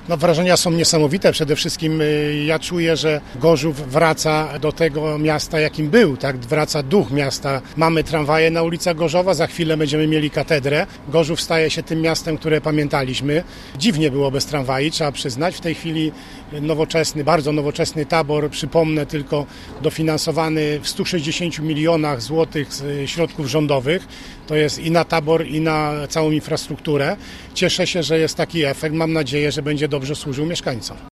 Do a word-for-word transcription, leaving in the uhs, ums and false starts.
No, wrażenia są niesamowite. Przede wszystkim ja czuję, że Gorzów wraca do tego miasta, jakim był, tak? Wraca duch miasta. Mamy tramwaje na ulicach Gorzowa, za chwilę będziemy mieli katedrę. Gorzów staje się tym miastem, które pamiętaliśmy. Dziwnie było bez tramwaj, trzeba przyznać. W tej chwili nowoczesny, bardzo nowoczesny tabor, przypomnę tylko, dofinansowany w stu sześćdziesięciu milionach złotych z środków rządowych. To jest i na tabor, i na całą infrastrukturę. Cieszę się, że jest taki efekt. Mam nadzieję, że będzie dobrze służył mieszkańcom.